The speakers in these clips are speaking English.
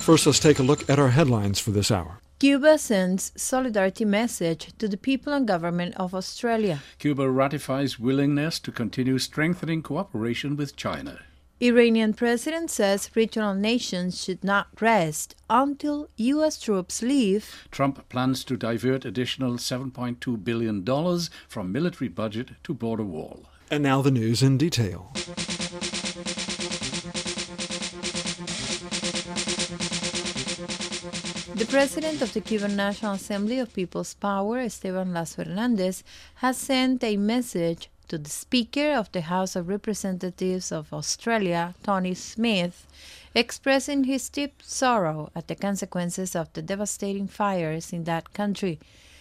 First, let's take a look at our headlines for this hour. Cuba sends solidarity message to the people and government of Australia. Cuba ratifies willingness to continue strengthening cooperation with China. Iranian president says regional nations should not rest until U.S. troops leave. Trump plans to divert additional $7.2 billion from military budget to border wall. And now the news in detail. The president of the Cuban National Assembly of People's Power, Esteban Lasso Hernandez, has sent a message to the Speaker of the House of Representatives of Australia, Tony Smith, expressing his deep sorrow at the consequences of the devastating fires in that country.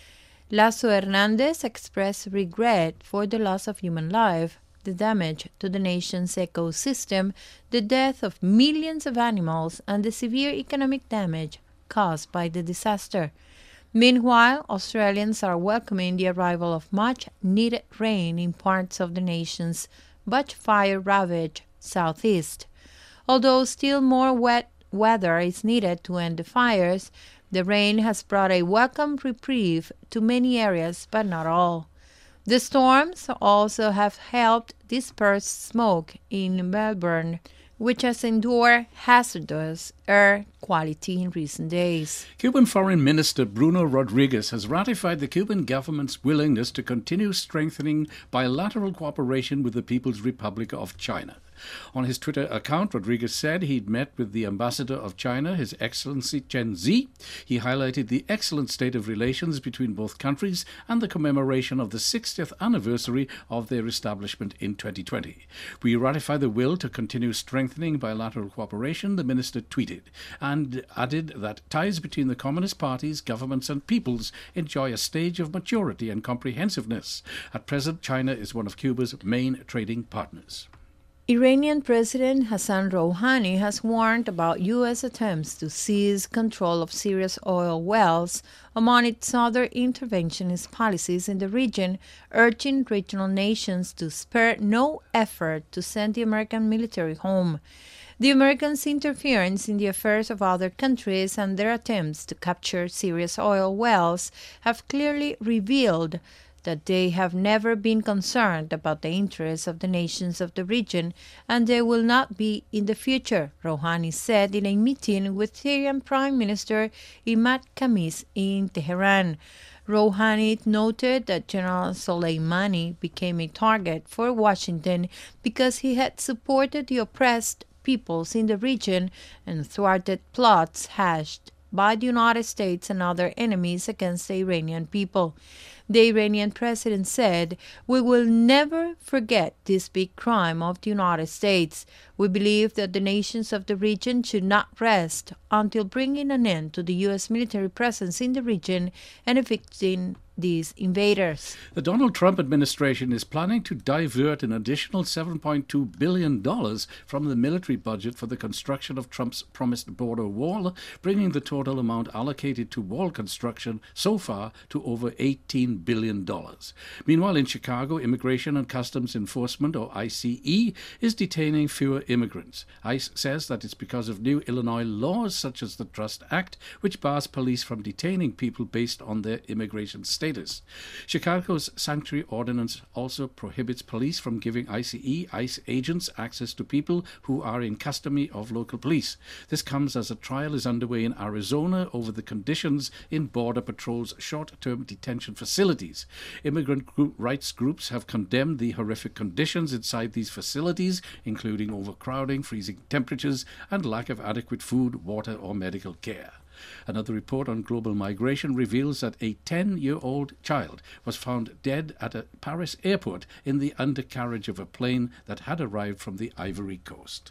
Lasso Hernandez expressed regret for the loss of human life, the damage to the nation's ecosystem, the death of millions of animals, and the severe economic damage caused by the disaster. Meanwhile, Australians are welcoming the arrival of much-needed rain in parts of the nation's bushfire-ravaged southeast. Although still more wet weather is needed to end the fires, the rain has brought a welcome reprieve to many areas, but not all. The storms also have helped disperse smoke in Melbourne, which has endured hazardous air quality in recent days. Cuban Foreign Minister Bruno Rodriguez has ratified the Cuban government's willingness to continue strengthening bilateral cooperation with the People's Republic of China. On his Twitter account, Rodriguez said he'd met with the ambassador of China, His Excellency Chen Zi. He highlighted the excellent state of relations between both countries and the commemoration of the 60th anniversary of their establishment in 2020. We ratify the will to continue strengthening bilateral cooperation, the minister tweeted, and added that ties between the Communist parties, governments and peoples enjoy a stage of maturity and comprehensiveness. At present, China is one of Cuba's main trading partners. Iranian President Hassan Rouhani has warned about U.S. attempts to seize control of Syria's oil wells among its other interventionist policies in the region, urging regional nations to spare no effort to send the American military home. The Americans' interference in the affairs of other countries and their attempts to capture Syria's oil wells have clearly revealed that they have never been concerned about the interests of the nations of the region, and they will not be in the future, Rouhani said in a meeting with Syrian Prime Minister Imad Khamis in Tehran. Rouhani noted that General Soleimani became a target for Washington because he had supported the oppressed peoples in the region and thwarted plots hatched by the United States and other enemies against the Iranian people. The Iranian president said, "We will never forget this big crime of the United States. We believe that the nations of the region should not rest until bringing an end to the U.S. military presence in the region and evicting these invaders." The Donald Trump administration is planning to divert an additional $7.2 billion from the military budget for the construction of Trump's promised border wall, bringing the total amount allocated to wall construction so far to over $18 billion. Meanwhile, in Chicago, Immigration and Customs Enforcement, or ICE, is detaining fewer immigrants. ICE says that it's because of new Illinois laws such as the Trust Act, which bars police from detaining people based on their immigration status. Chicago's sanctuary ordinance also prohibits police from giving ICE agents access to people who are in custody of local police. This comes as a trial is underway in Arizona over the conditions in Border Patrol's short-term detention facilities. Immigrant rights groups have condemned the horrific conditions inside these facilities, including overcrowding, freezing temperatures, and lack of adequate food, water, or medical care. Another report on global migration reveals that a 10-year-old child was found dead at a Paris airport in the undercarriage of a plane that had arrived from the Ivory Coast.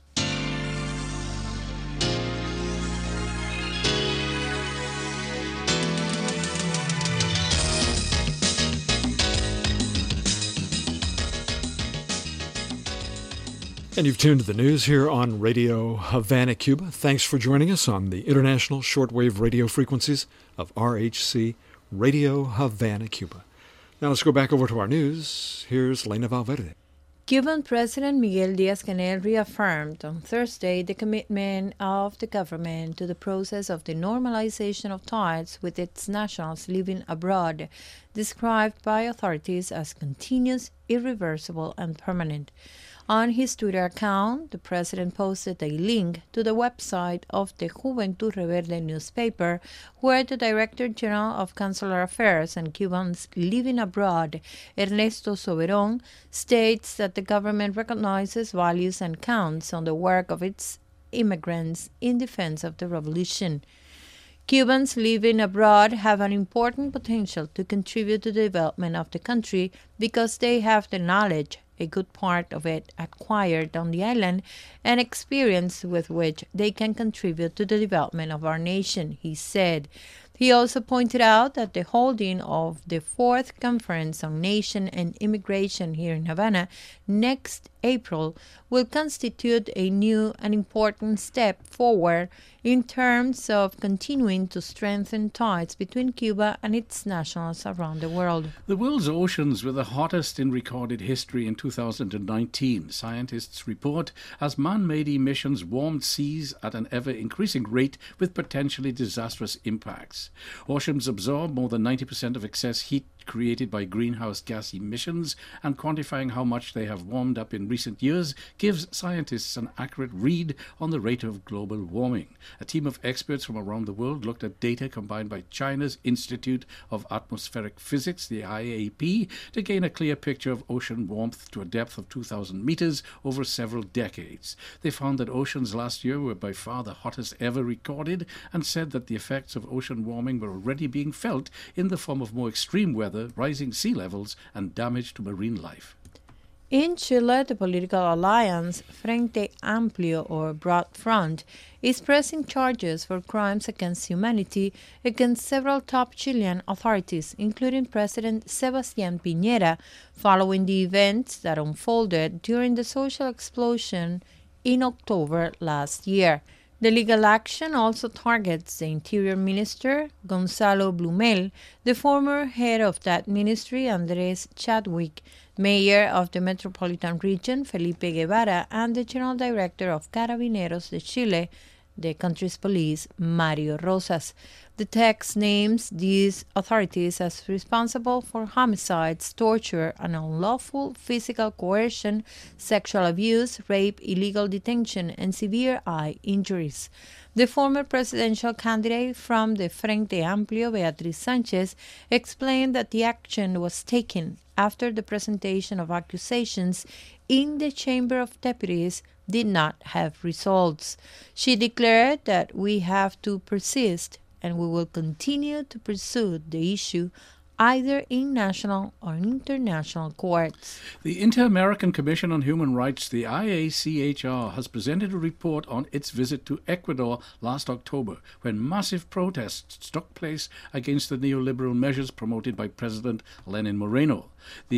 And you've tuned to the news here on Radio Havana, Cuba. Thanks for joining us on the international shortwave radio frequencies of RHC Radio Havana, Cuba. Now let's go back over to our news. Here's Lena Valverde. Cuban President Miguel Díaz-Canel reaffirmed on Thursday the commitment of the government to the process of the normalization of ties with its nationals living abroad, described by authorities as continuous, irreversible, and permanent. On his Twitter account, the president posted a link to the website of the Juventud Rebelde newspaper, where the Director General of Consular Affairs and Cubans living abroad, Ernesto Soberon, states that the government recognizes, values, and counts on the work of its immigrants in defense of the revolution. Cubans living abroad have an important potential to contribute to the development of the country because they have the knowledge, a good part of it acquired on the island, and experience with which they can contribute to the development of our nation, he said. He also pointed out that the holding of the 4th Conference on Nation and Immigration here in Havana next April will constitute a new and important step forward in terms of continuing to strengthen ties between Cuba and its nationals around the world. The world's oceans were the hottest in recorded history in 2019, scientists report, as man-made emissions warmed seas at an ever-increasing rate with potentially disastrous impacts. Oceans absorb more than 90% of excess heat created by greenhouse gas emissions, and quantifying how much they have warmed up in recent years gives scientists an accurate read on the rate of global warming. A team of experts from around the world looked at data combined by China's Institute of Atmospheric Physics, the IAP, to gain a clear picture of ocean warmth to a depth of 2,000 meters over several decades. They found that oceans last year were by far the hottest ever recorded, and said that the effects of ocean warming were already being felt in the form of more extreme weather, rising sea levels, and damage to marine life. In Chile, the political alliance Frente Amplio, or Broad Front, is pressing charges for crimes against humanity against several top Chilean authorities, including President Sebastián Piñera, following the events that unfolded during the social explosion in October last year. The legal action also targets the Interior Minister, Gonzalo Blumel, the former head of that ministry, Andrés Chadwick, Mayor of the Metropolitan Region, Felipe Guevara, and the General Director of Carabineros de Chile, the country's police, Mario Rosas. The text names these authorities as responsible for homicides, torture, and unlawful physical coercion, sexual abuse, rape, illegal detention, and severe eye injuries. The former presidential candidate from the Frente Amplio, Beatriz Sanchez, explained that the action was taken after the presentation of accusations in the Chamber of Deputies did not have results. She declared that we have to persist and we will continue to pursue the issue either in national or international courts. The Inter-American Commission on Human Rights, the IACHR, has presented a report on its visit to Ecuador last October, when massive protests took place against the neoliberal measures promoted by President Lenin Moreno. The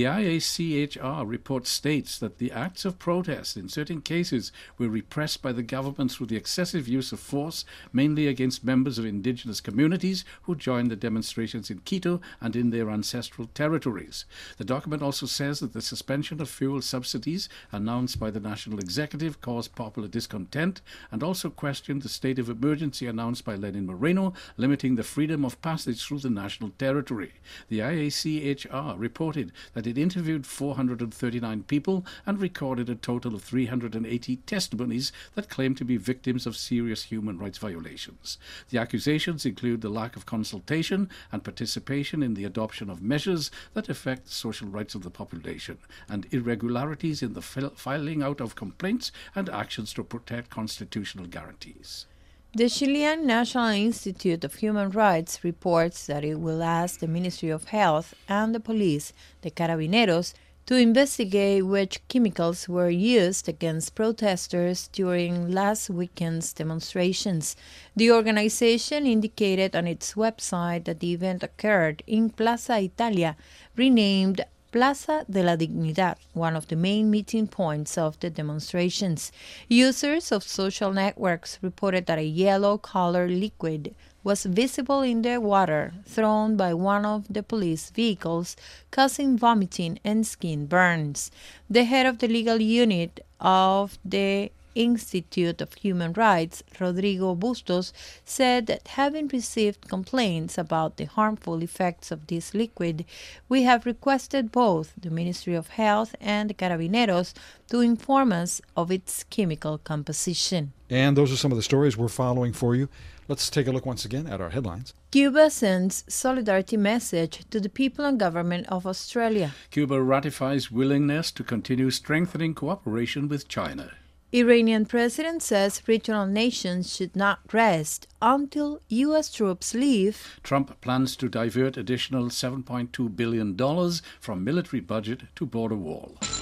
IACHR report states that the acts of protest in certain cases were repressed by the government through the excessive use of force, mainly against members of indigenous communities who joined the demonstrations in Quito and in their ancestral territories. The document also says that the suspension of fuel subsidies announced by the National Executive caused popular discontent, and also questioned the state of emergency announced by Lenin Moreno, limiting the freedom of passage through the national territory. The IACHR reported that it interviewed 439 people and recorded a total of 380 testimonies that claimed to be victims of serious human rights violations. The accusations include the lack of consultation and participation in the adoption of measures that affect the social rights of the population, and irregularities in the filing out of complaints and actions to protect constitutional guarantees. The Chilean National Institute of Human Rights reports that it will ask the Ministry of Health and the police, the Carabineros, to investigate which chemicals were used against protesters during last weekend's demonstrations. The organization indicated on its website that the event occurred in Plaza Italia, renamed Plaza de la Dignidad, one of the main meeting points of the demonstrations. Users of social networks reported that a yellow-colored liquid was visible in the water thrown by one of the police vehicles, causing vomiting and skin burns. The head of the legal unit of the Institute of Human Rights, Rodrigo Bustos, said that having received complaints about the harmful effects of this liquid, we have requested both the Ministry of Health and the Carabineros to inform us of its chemical composition. And those are some of the stories we're following for you. Let's take a look once again at our headlines. Cuba sends solidarity message to the people and government of Australia. Cuba ratifies willingness to continue strengthening cooperation with China. Iranian president says regional nations should not rest until U.S. troops leave. Trump plans to divert additional $7.2 billion from military budget to border wall.